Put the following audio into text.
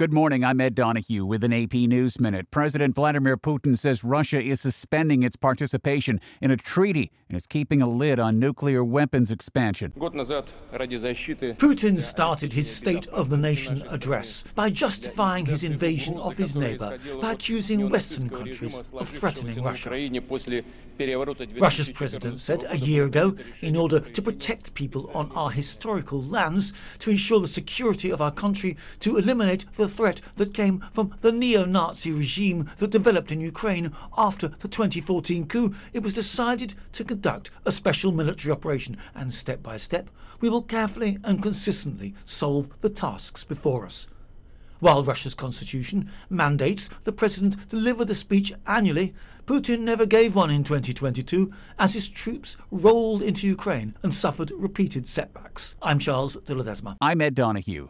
Good morning, I'm Ed Donahue with an AP News Minute. President Vladimir Putin says Russia is suspending its participation in a treaty and is keeping a lid on nuclear weapons expansion. Putin started his State of the Nation address by justifying his invasion of his neighbour by accusing Western countries of threatening Russia. Russia's president said a year ago, in order to protect people on our historical lands, to ensure the security of our country, to eliminate the threat that came from the neo-Nazi regime that developed in Ukraine after the 2014 coup, it was decided to conduct a special military operation, and step by step we will carefully and consistently solve the tasks before us. While Russia's constitution mandates the president deliver the speech annually, Putin never gave one in 2022 as his troops rolled into Ukraine and suffered repeated setbacks. I'm Charles de Ledesma. I'm Ed Donahue.